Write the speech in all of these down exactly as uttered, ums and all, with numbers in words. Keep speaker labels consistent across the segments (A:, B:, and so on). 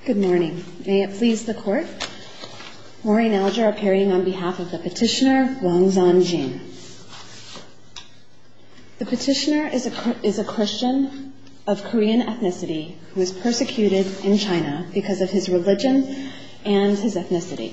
A: Good morning. May it please the Court, Maureen Alger appearing on behalf of the petitioner, Wangzhan Jin. The petitioner is a, is a Christian of Korean ethnicity who is persecuted in China because of his religion and his ethnicity.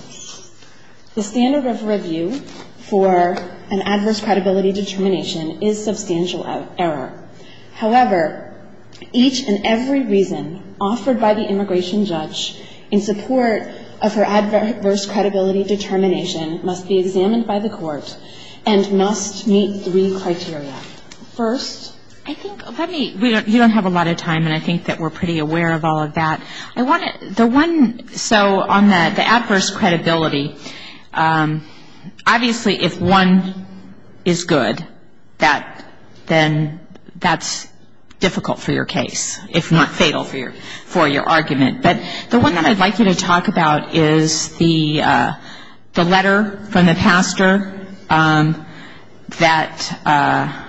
A: The standard of review for an adverse credibility determination is substantial error. However, each and every reason offered by the immigration judge in support of her adverse credibility determination must be examined by the court and must meet three criteria. First,
B: I think, let me, we don't, you don't have a lot of time, and I think that we're pretty aware of all of that. I want to, the one, so on the, the adverse credibility, um, obviously if one is good, that, then that's difficult for your case, if not fatal for your for your argument. But the one that I'd like you to talk about is the uh, the letter from the pastor um, that uh,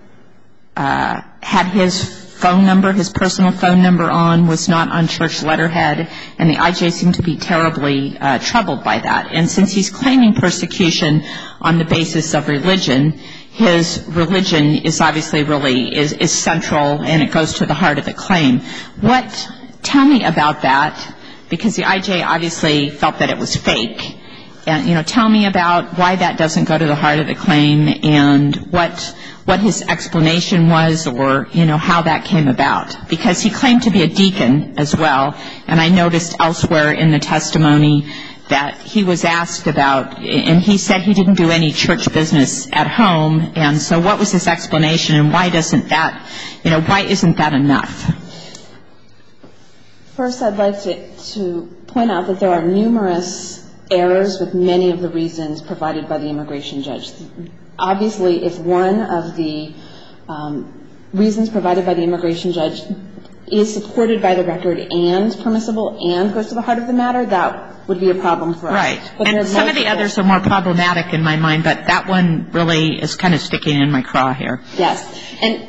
B: uh, had his phone number, his personal phone number on, was not on church letterhead, and the I J seemed to be terribly uh, troubled by that. And since he's claiming persecution on the basis of religion, his religion is obviously really is, is central, and it goes to the heart of the claim. What, tell me about that, because the I J obviously felt that it was fake. And, you know, tell me about why that doesn't go to the heart of the claim and what what his explanation was, or, you know, how that came about. Because he claimed to be a deacon as well, and I noticed elsewhere in the testimony that he was asked about, and he said he didn't do any church business at home, and so what was his explanation, and why doesn't that, you know, why isn't that enough?
A: First, I'd like to, to point out that there are numerous errors with many of the reasons provided by the immigration judge. Obviously, if one of the um, reasons provided by the immigration judge is supported by the record and permissible and goes to the heart of the matter, that would be a problem for us.
B: Right.
A: But
B: and some of the others are more problematic in my mind, but that one really is kind of sticking in my craw here.
A: Yes. And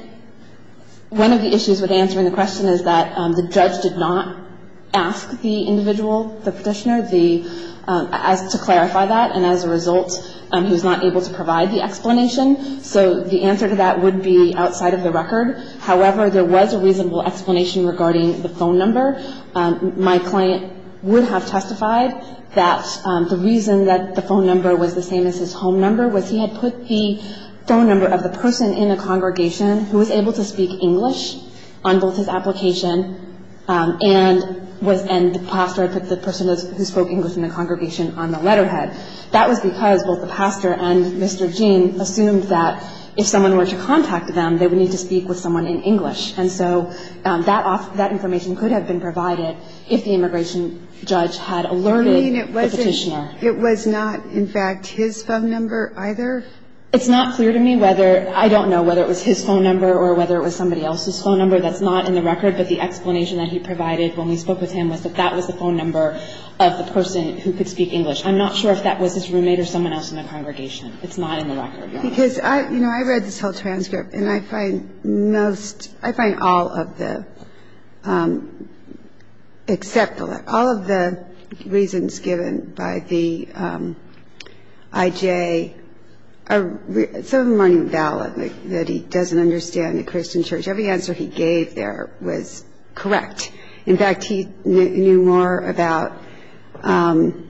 A: one of the issues with answering the question is that um, the judge did not ask the individual, the petitioner, the um, as to clarify that, and as a result, um, he was not able to provide the explanation. So the answer to that would be outside of the record. However, there was a reasonable explanation regarding the phone number. Um, my client would have testified that um, the reason that the phone number was the same as his home number was he had put the phone number of the person in a congregation who was able to speak English on both his application um, and was and the pastor had put the person who spoke English in the congregation on the letterhead. That was because both the pastor and Mister Jin assumed that if someone were to contact them, they would need to speak with someone in English. And so um, that off, that information could have been provided if the immigration judge had alerted
C: you mean it
A: the petitioner.
C: It was not, in fact, his phone number either?
A: It's not clear to me whether, I don't know whether it was his phone number or whether it was somebody else's phone number. That's not in the record, but the explanation that he provided when we spoke with him was that that was the phone number of the person who could speak English. I'm not sure if that was his roommate or someone else in the congregation. It's not in the record.
C: Because I, you know, I read this whole transcript, and I find most, I find all of the, um, except the, all of the reasons given by the um, I J are, some of them aren't even valid, like that he doesn't understand the Christian church. Every answer he gave there was correct. In fact, he kn- knew more about, um,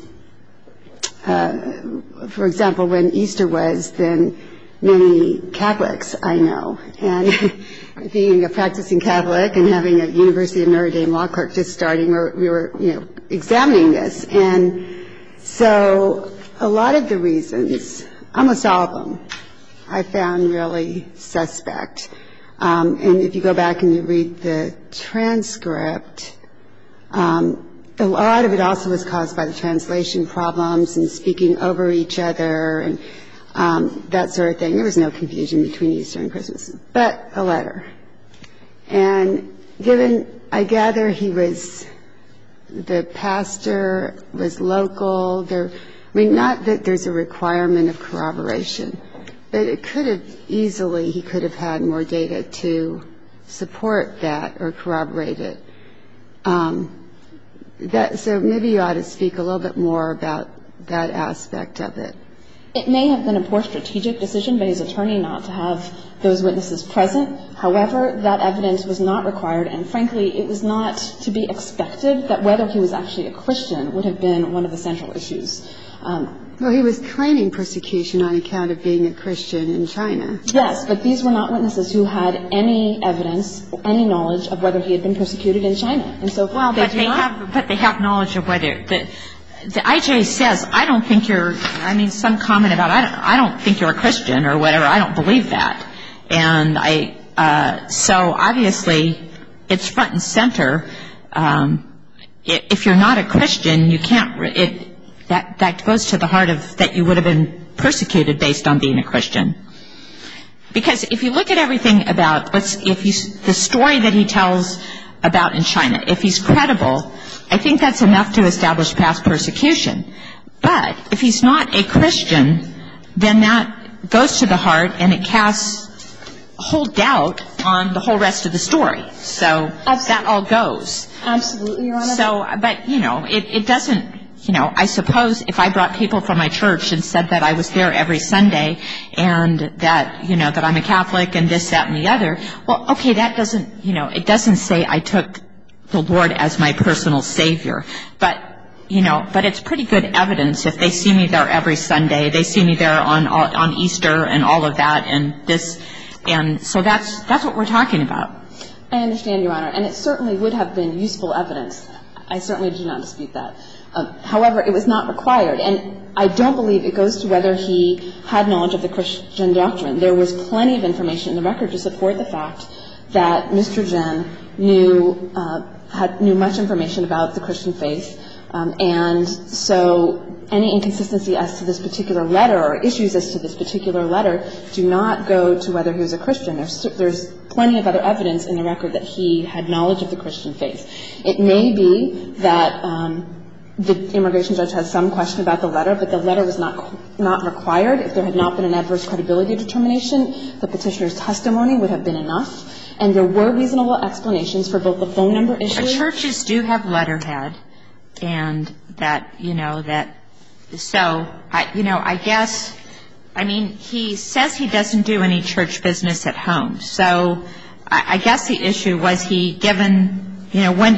C: uh, for example, when Easter was than many Catholics I know. And being a practicing Catholic and having a University of Notre Dame law clerk just starting, we were, you know, examining this. And so a lot of the reasons, almost all of them, I found really suspect. Um, and if you go back and you read the transcript, um, a lot of it also was caused by the translation problems and speaking over each other and um, that sort of thing. There was no confusion between Easter and Christmas, but a letter. And given, I gather he was, the pastor was local. There, I mean, not that there's a requirement of corroboration, but it could have easily, he could have had more data to support that or corroborate it. Um, that, so maybe you ought to speak a little bit more about that aspect of it.
A: It may have been a poor strategic decision by his attorney not to have those witnesses present. However, that evidence was not required, and frankly, it was not to be expected that whether he was actually a Christian would have been one of the central issues. Um,
C: Well, he was claiming persecution on account of being a Christian in China.
A: Yes, but these were not witnesses who had any evidence, any knowledge of whether he had been persecuted in China. And so
B: well,
A: they
B: but
A: do
B: they
A: not
B: have, but they have knowledge of whether the the I J says, I don't think you're. I mean, some comment about I don't, I don't think you're a Christian or whatever. I don't believe that. And I uh, so obviously it's front and center. Um, if you're not a Christian, you can't. It that that goes to the heart of that you would have been persecuted based on being a Christian. Because if you look at everything about let's if you the story that he tells about in China, if he's credible, I think that's enough to establish past persecution. But if he's not a Christian, then that goes to the heart and it casts whole doubt on the whole rest of the story. So
A: Absolutely.
B: that all goes.
A: Absolutely, Your Honor.
B: So, but, you know, it, it doesn't, you know, I suppose if I brought people from my church and said that I was there every Sunday and that, you know, that I'm a Catholic and this, that, and the other, well, okay, that doesn't, you know, it doesn't say I took the Lord as my personal Savior. But, you know, but it's pretty good evidence if they see me there every Sunday, they see me there on on Easter and all of that and this, and so that's that's what we're talking about.
A: I understand, Your Honor, and it certainly would have been useful evidence. I certainly do not dispute that. Um, however, it was not required, and I don't believe it goes to whether he had knowledge of the Christian doctrine. There was plenty of information in the record to support the fact that Mister Jin knew uh, had knew much information about the Christian faith, um, and so any inconsistency as to this particular letter or issues as to this particular letter do not go to whether he was a Christian. There's, there's plenty of other evidence in the record that he had knowledge of the Christian faith. It may be that um, the immigration judge had some question about the letter, but the letter was not not required. If there had not been an adverse credibility determination, the petitioner's testimony would have been enough. And there were reasonable explanations for both the phone number issue.
B: But churches do have letterhead, and that, you know, that, so, I, you know, I guess, I mean, he says he doesn't do any church business at home. So I, I guess the issue was he given, you know, when,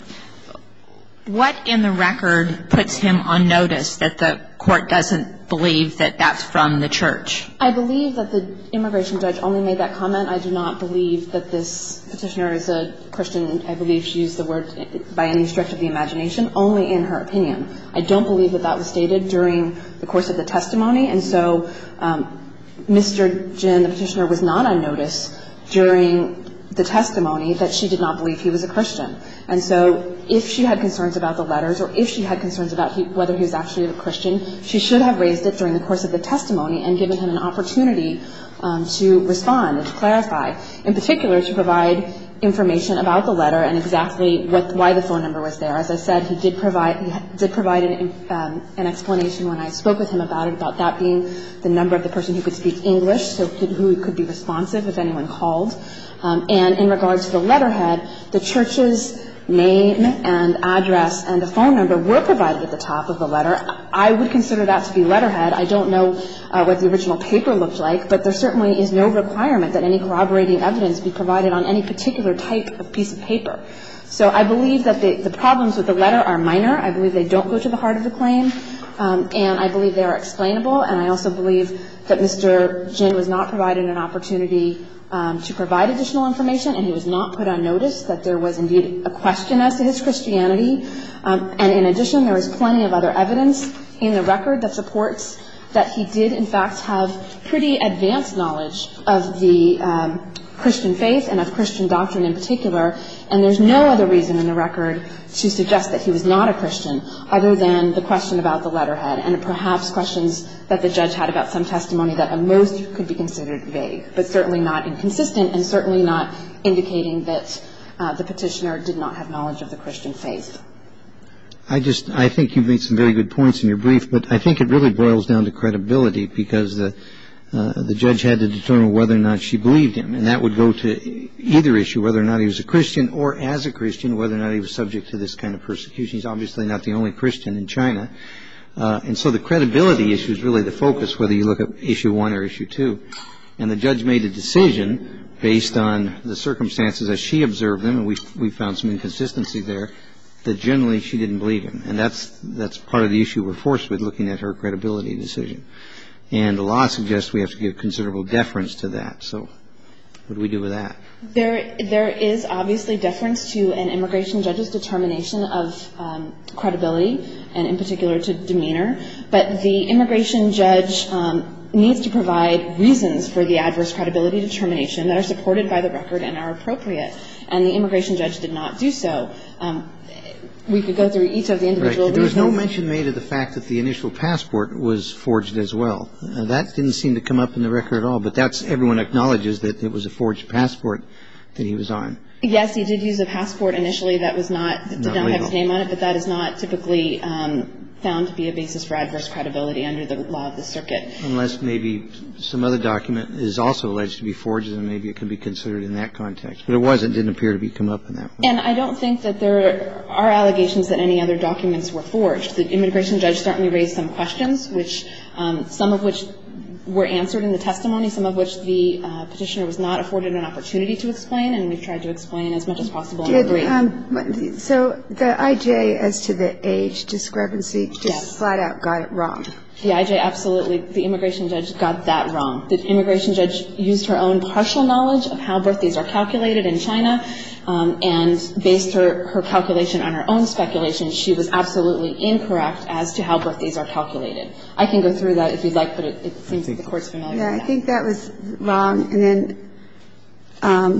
B: what in the record puts him on notice that the court doesn't believe that that's from the church?
A: I believe that the immigration judge only made that comment. I do not believe that this petitioner is a Christian. I believe she used the word by any stretch of the imagination, only in her opinion. I don't believe that that was stated during the course of the testimony. And so um, Mister Jin, the petitioner, was not on notice during the testimony that she did not believe he was a Christian. And so if she had concerns about the letters or if she had concerns about he, whether he was actually a Christian, she should have raised it during the course of the testimony and given him an opportunity um, to respond and to clarify, in particular to provide information about the letter and exactly what, why the phone number was there. As I said, he did provide, he did provide an, um, an explanation when I spoke with him about it, about that being the number of the person who could speak English, so could, who could be responsive if anyone called. Um, and in regards to the letterhead, the church's name and address and a phone number were provided at the top of the letter. I would consider that to be letterhead. I don't know uh, what the original paper looked like, but there certainly is no requirement that any corroborating evidence be provided on any particular type of piece of paper. So I believe that the, the problems with the letter are minor. I believe they don't go to the heart of the claim, um, and I believe they are explainable. And I also believe that Mister Jin was not provided an opportunity Um, to provide additional information, and he was not put on notice that there was indeed a question as to his Christianity. Um, and in addition, there is plenty of other evidence in the record that supports that he did, in fact, have pretty advanced knowledge of the um, Christian faith and of Christian doctrine in particular. And there's no other reason in the record to suggest that he was not a Christian other than the question about the letterhead and perhaps questions that the judge had about some testimony that at most could be considered vague, but certainly not inconsistent and certainly not indicating that uh, the petitioner did not have knowledge of the Christian faith.
D: I just, I think you've made some very good points in your brief, but I think it really boils down to credibility because the uh, the judge had to determine whether or not she believed him, and that would go to either issue, whether or not he was a Christian, or as a Christian, whether or not he was subject to this kind of persecution. He's obviously not the only Christian in China. Uh, and so the credibility issue is really the focus, whether you look at issue one or issue two. And the judge made a decision based on the circumstances as she observed them, and we we found some inconsistency there, that generally she didn't believe him. And that's that's part of the issue we're forced with, looking at her credibility decision. And the law suggests we have to give considerable deference to that. So what do we do with that?
A: There, there is obviously deference to an immigration judge's determination of um, credibility, and in particular to demeanor. But the immigration judge um, needs to provide reasons for the adverse credibility determination that are supported by the record and are appropriate. And the immigration judge did not do so. Um, we could go through each of the individual
D: right. There was
A: reasons.
D: no mention made of the fact that the initial passport was forged as well. Uh, that didn't seem to come up in the record at all. But that's everyone acknowledges that it was a forged passport that he was on.
A: Yes, he did use a passport initially that was not, that did
D: Not
A: not have
D: legal.
A: his name on it, but that is not typically um, found to be a basis for adverse credibility under the law of the circuit.
D: Unless maybe some other document is also alleged to be forged, and maybe it can be considered in that context. But it wasn't, didn't appear to be come up in that one.
A: And I don't think that there are allegations that any other documents were forged. The immigration judge certainly raised some questions, which um, some of which were answered in the testimony, some of which the uh, petitioner was not afforded an opportunity to explain, and we've tried to explain as much as possible in our
C: Did,
A: brief.
C: um, so the I J, as to the age discrepancy, just
A: Yes.
C: flat out got it wrong.
A: The I J absolutely, the immigration judge got that wrong. The immigration judge used her own partial knowledge of how birthdays are calculated in China, um, and based her, her calculation on her own speculation. She was absolutely incorrect as to how birthdays are calculated. I can go through that if you'd like, but it, it seems that the Court's familiar
C: Yeah,
A: with
C: I
A: that.
C: think that was wrong. And then, um,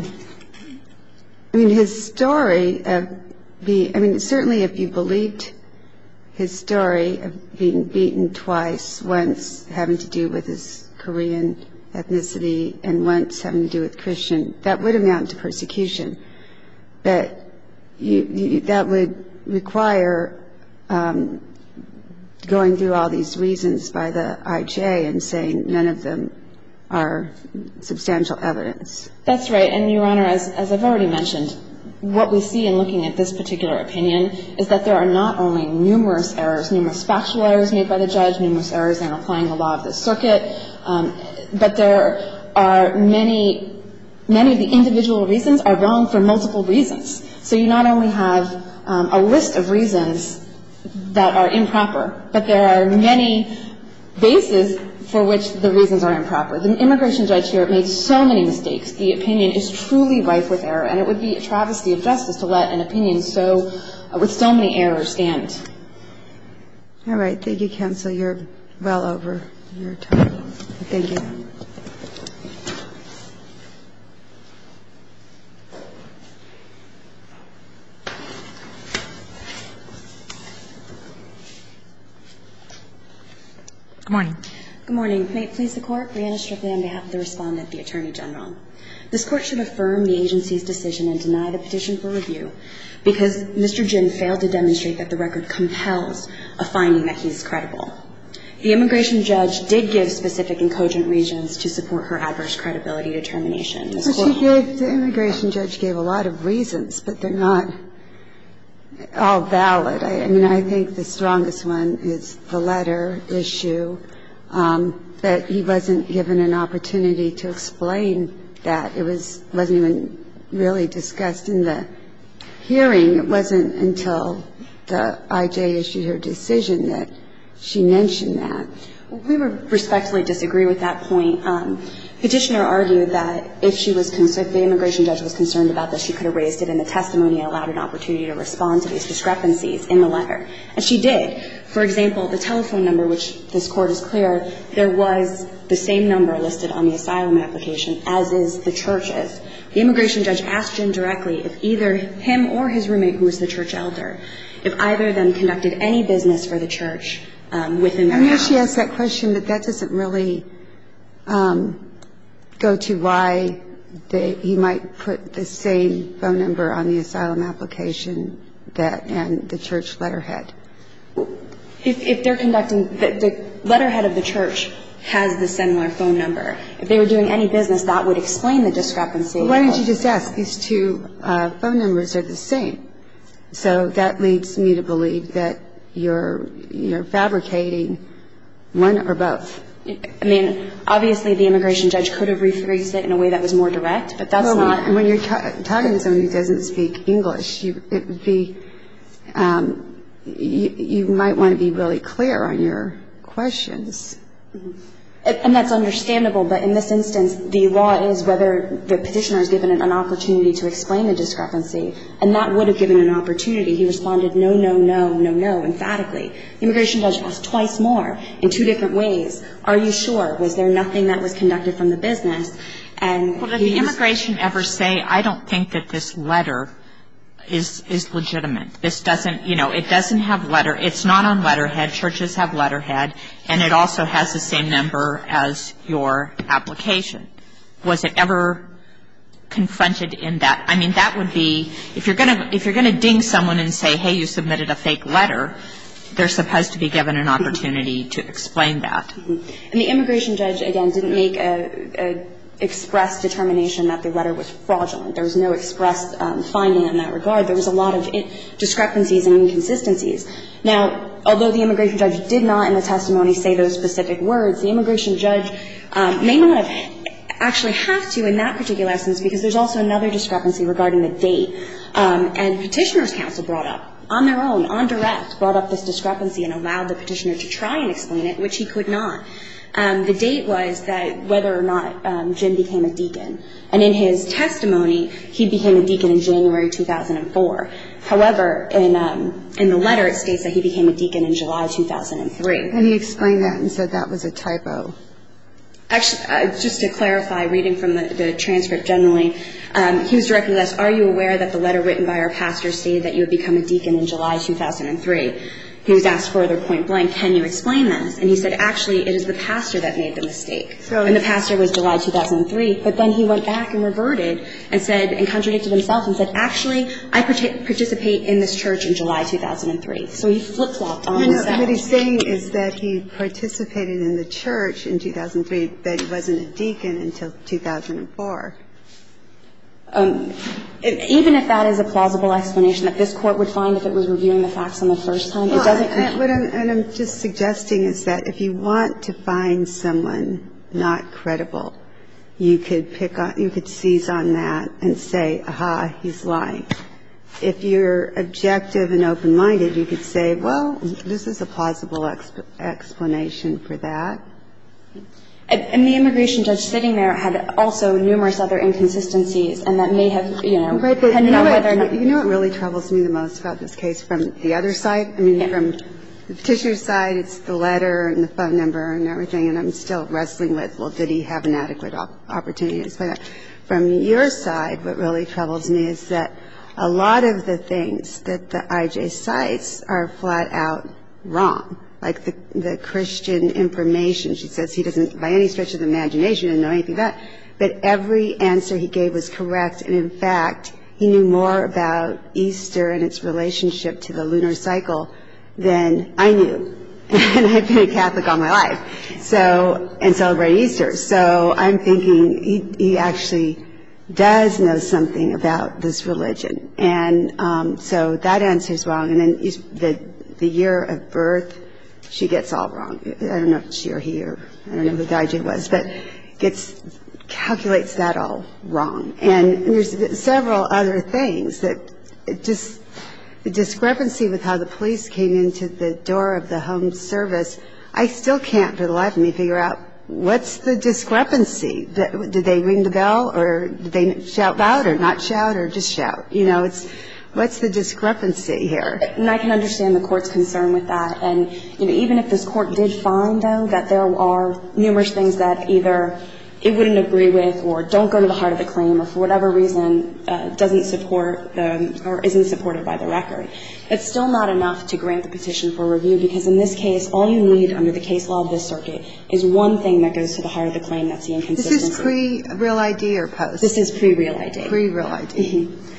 C: I mean, his story of being, I mean, certainly if you believed his story of being beaten twice, once having to do with his Korean ethnicity and once having to do with Christian, that would amount to persecution. But you, you, that would require um, going through all these reasons by the I J and saying none of them are substantial evidence.
A: That's right. And, Your Honor, as, as I've already mentioned, what we see in looking at this particular opinion is that there are not only numerous errors, numerous factual errors made by the judge, numerous errors in applying the law of the circuit, um, but there are many, many of the individual reasons are wrong for multiple reasons. So you not only have um, a list of reasons that are improper, but there are many bases for which the reasons are improper. The immigration judge here made so many mistakes. The opinion is truly rife with error, and it would be a travesty of justice to let an opinion so, uh, with so many errors stand.
C: All right. Thank you, counsel. You're well over your time. Thank you.
B: Good morning.
E: Good morning. May it please the Court, Brianna Strickland on behalf of the Respondent, the Attorney General. This Court should affirm the agency's decision and deny the petition for review because Mister Jin failed to demonstrate that the record compels a finding that he is credible. The immigration judge did give specific and cogent reasons to support her adverse credibility determination. This
C: Well,
E: Court-
C: she gave, the immigration judge gave a lot of reasons, but they're not all valid. I, I mean, I think the strongest one is the letter issue, um, that he wasn't given an opportunity to explain that. It was, wasn't even really discussed in the hearing. It wasn't until the I J issued her decision that she mentioned that.
E: We would respectfully disagree with that point. Um, Petitioner argued that if she was concerned, the immigration judge was concerned about this, she could have raised it in the testimony and allowed an opportunity to respond to these discrepancies in the letter. And she did. For example, the telephone number, which this Court is clear, there was the same number listed on the asylum application as is the church's. The immigration judge asked Jin directly if either him or his roommate, who was the church elder, if either of them conducted any business for the church um, within their
C: I know
E: house.
C: she asked that question, but that doesn't really um, go to why they, he might put the same phone number on the asylum application that and the church letterhead.
E: If, if they're conducting, the, the letterhead of the church has the similar phone number. If they were doing any business, that would explain the discrepancy.
C: Well, why don't you just ask? These two uh, phone numbers are the same. So that leads me to believe that you're you're fabricating one or both.
E: I mean, obviously the immigration judge could have rephrased it in a way that was more direct, but that's
C: well,
E: not.
C: And when you're ta- talking to someone who doesn't speak English, you, it would be um, you, you might want to be really clear on your questions.
E: Mm-hmm. And that's understandable, but in this instance, the law is whether the petitioner is given an opportunity to explain the discrepancy, and that would have given an opportunity. He responded no, no, no, no, no, emphatically. The immigration judge asked twice more in two different ways. Are you sure? Was there nothing that was conducted from the business? And
B: well, did the immigration ever say, I don't think that this letter is is legitimate? This doesn't, you know, it doesn't have letter. It's not on letterhead. Churches have letterhead, and it also has the same number as your application. Was it ever confronted in that? I mean, that would be, if you're going to if you're going to ding someone and say, hey, you submitted a fake letter, they're supposed to be given an opportunity to explain that.
E: Mm-hmm. And the immigration judge, again, didn't make a, a express determination that the letter was fraudulent. There was no express um, finding in that regard. There was a lot of discrepancies and inconsistencies. Now, although the immigration judge did not in the testimony say those specific words, the immigration judge um, may not have actually have to in that particular instance, because there's also another discrepancy regarding the date. Um, and Petitioner's counsel brought up on their own, on direct, brought up this discrepancy and allowed the petitioner to try and explain it, which he could not. Um, the date was that whether or not um, Jim became a deacon. And in his testimony, he became a deacon in January two thousand four. However, in um, in the letter, it states that he became a deacon in July two thousand three.
C: And he explained that and said that was a typo.
E: Actually, uh, just to clarify, reading from the, the transcript generally, um, he was directly asked, are you aware that the letter written by our pastor stated that you would become a deacon in July two thousand three? He was asked further point blank, can you explain this? And he said, actually, it is the pastor that made the mistake. So, and the pastor was July two thousand three. But then he went back and reverted and said, and contradicted himself and said, actually, I part- participate in this church in July two thousand three. So he flip-flopped on
C: no,
E: himself.
C: No, what he's saying is that he participated in the church in two thousand three, but he wasn't a deacon until two thousand four.
E: Um, even if that is a plausible explanation that this Court would find if it was reviewing the facts on the first time,
C: well,
E: it doesn't.
C: I, what I'm, and I'm just suggesting is that if you want to find someone not credible, you could pick on, you could seize on that and say, aha, he's lying. If you're objective and open-minded, you could say, well, this is a plausible exp- explanation for that.
E: And the immigration judge sitting there had also numerous other inconsistencies, and that may have, you know,
C: right, but
E: depended
C: you know
E: on
C: what,
E: whether or not.
C: You know what really troubles me the most about this case from the other side? I mean,
E: yeah.
C: from the petitioner's side, it's the letter and the phone number and everything, and I'm still wrestling with, well, did he have an adequate op- opportunity to explain that? From your side, what really troubles me is that a lot of the things that the I J cites are flat out wrong. Like the, the Christian information. She says he doesn't, by any stretch of the imagination, know anything about that. But every answer he gave was correct. And, in fact, he knew more about Easter and its relationship to the lunar cycle than I knew. And I've been a Catholic all my life. So, and celebrate Easter. So I'm thinking he, he actually does know something about this religion. And um, so that answer's wrong. And then the, the year of birth, she gets all wrong. I don't know if she or he or I don't know who the I J was, but gets calculates that all wrong. And there's several other things that it just the discrepancy with how the police came into the door of the home service. I still can't for the life of me figure out what's the discrepancy. Did they ring the bell or did they shout loud or not shout or just shout? You know, it's. What's the discrepancy here?
E: And I can understand the Court's concern with that. And, you know, even if this Court did find, though, that there are numerous things that either it wouldn't agree with or don't go to the heart of the claim or for whatever reason uh, doesn't support the, or isn't supported by the record, it's still not enough to grant the petition for review, because in this case, all you need under the case law of this circuit is one thing that goes to the heart of the claim. That's the inconsistency.
C: This is pre-Real I D or post?
E: This is pre-Real I D.
C: Pre-Real I D.
E: Mm-hmm.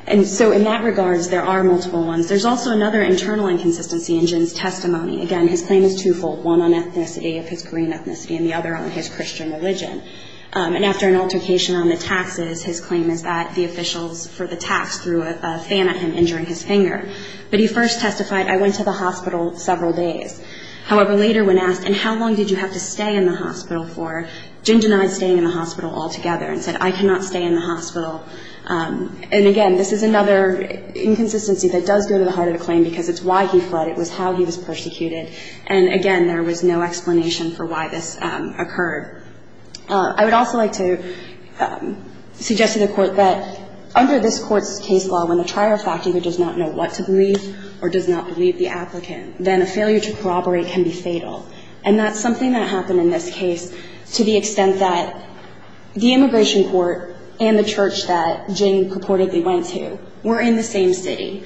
E: And so in that regards, there are multiple ones. There's also another internal inconsistency in Jin's testimony. Again, his claim is twofold, one on ethnicity, of his Korean ethnicity, and the other on his Christian religion. Um, and after an altercation on the taxes, his claim is that the officials for the tax threw a, a fan at him, injuring his finger. But he first testified, I went to the hospital several days. However, later when asked, and how long did you have to stay in the hospital for, Jin denied staying in the hospital altogether and said, I cannot stay in the hospital. Um, and again, this is another inconsistency that does go to the heart of the claim because it's why he fled. It was how he was persecuted. And again, there was no explanation for why this um, occurred. Uh, I would also like to um, suggest to the Court that under this Court's case law, when the trier of fact either does not know what to believe or does not believe the applicant, then a failure to corroborate can be fatal. And that's something that happened in this case to the extent that the immigration court and the church that Jin purportedly went to were in the same city.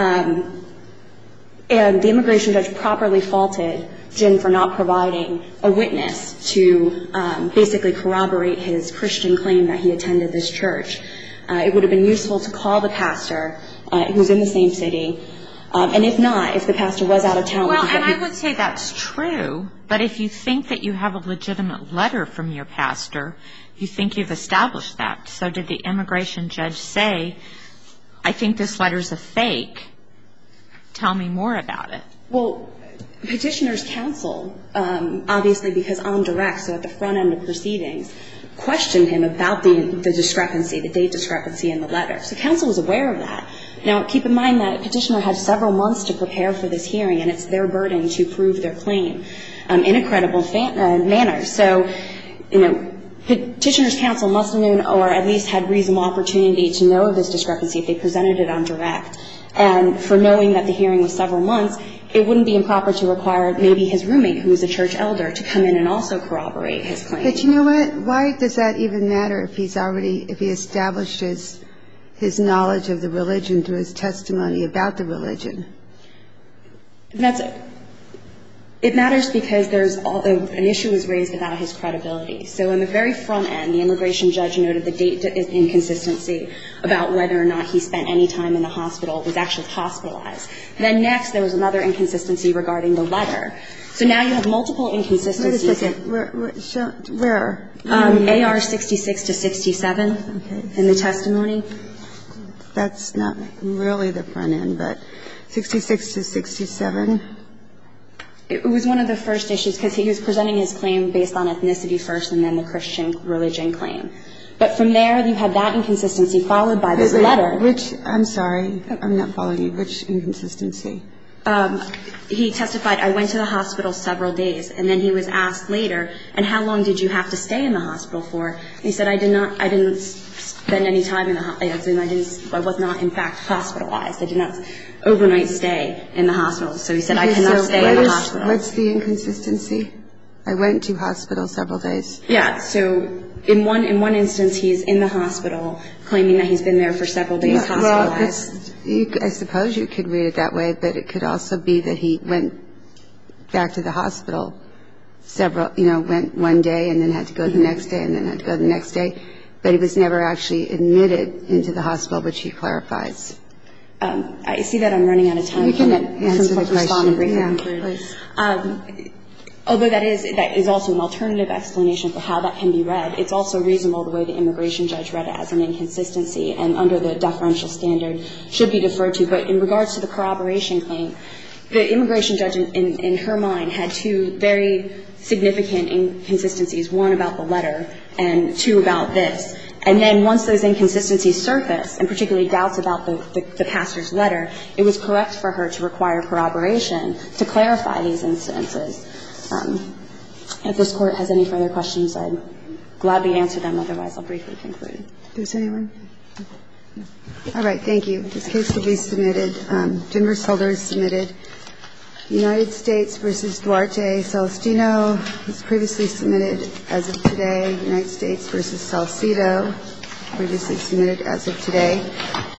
E: Um, and the immigration judge properly faulted Jin for not providing a witness to um, basically corroborate his Christian claim that he attended this church. Uh, it would have been useful to call the pastor uh, who's in the same city. Um, and if not, if the pastor was out of town.
B: Well, and I would say that's true, but if you think that you have a legitimate letter from your pastor, you think you've established that. So did the immigration judge say, I think this letter's a fake. Tell me more about it.
E: Well, Petitioner's counsel, um, obviously because on direct, so at the front end of proceedings, questioned him about the, the discrepancy, the date discrepancy in the letter. So counsel was aware of that. Now, keep in mind that Petitioner had several months to prepare for this hearing, and it's their burden to prove their claim um, in a credible fa- uh, manner. So, you know, Petitioner's counsel must have known or at least had reasonable opportunity to know of this discrepancy if they presented it on direct. And for knowing that the hearing was several months, it wouldn't be improper to require maybe his roommate, who is a church elder, to come in and also corroborate his claim.
C: But you know what? Why does that even matter if he's already, if he establishes his knowledge of the religion through his testimony about the religion?
E: That's It matters because there's all, an issue was raised about his credibility. So in the very front end, the immigration judge noted the date inconsistency about whether or not he spent any time in the hospital, was actually hospitalized. Then next, there was another inconsistency regarding the letter. So now you have multiple inconsistencies.
C: Wait a second. Where? Where? Show, where?
E: Um, A R sixty-six to sixty-seven
C: okay.
E: in the testimony.
C: That's not really the front end, but sixty-six to sixty-seven.
E: It was one of the first issues because he was presenting his claim based on ethnicity first and then the Christian religion claim. But from there, you had that inconsistency followed by this
C: wait, wait,
E: letter.
C: Which, I'm sorry, I'm not following you. Which inconsistency?
E: Um, he testified, I went to the hospital several days. And then he was asked later, and how long did you have to stay in the hospital for? And he said, I did not, I didn't spend any time in the hospital. I didn't, I was not, in fact, hospitalized. I did not overnight stay in the hospital. So he said,
C: okay,
E: I cannot
C: so
E: stay in the
C: is,
E: hospital.
C: What's the inconsistency? I went to hospital several days.
E: Yeah. So in one in one instance, he's in the hospital claiming that he's been there for several days
C: well,
E: hospitalized.
C: Well, you, I suppose you could read it that way, but it could also be that he went back to the hospital several, you know, went one day and then had to go the next day and then had to go the next day. But he was never actually admitted into the hospital, which he clarifies.
E: Um, I see that I'm running out of time.
C: You can
E: Can
C: answer the question.
E: Yeah,
C: please.
E: Um, although that is that is also an alternative explanation for how that can be read, it's also reasonable the way the immigration judge read it as an inconsistency and under the deferential standard should be deferred to. But in regards to the corroboration claim, the immigration judge in, in, in her mind had two very significant inconsistencies, one about the letter and two about this. And then once those inconsistencies surfaced, and particularly doubts about the, the, the pastor's letter, it was correct for her to require corroboration to clarify these instances. Um, if this Court has any further questions, I'd gladly answer them. Otherwise, I'll briefly conclude.
C: Does anyone? No. All right. Thank you. This case will be submitted. Um, Jim Holder is submitted. United States versus Duarte Celestino was previously submitted as of today. United States versus Salcido, previously submitted as of today.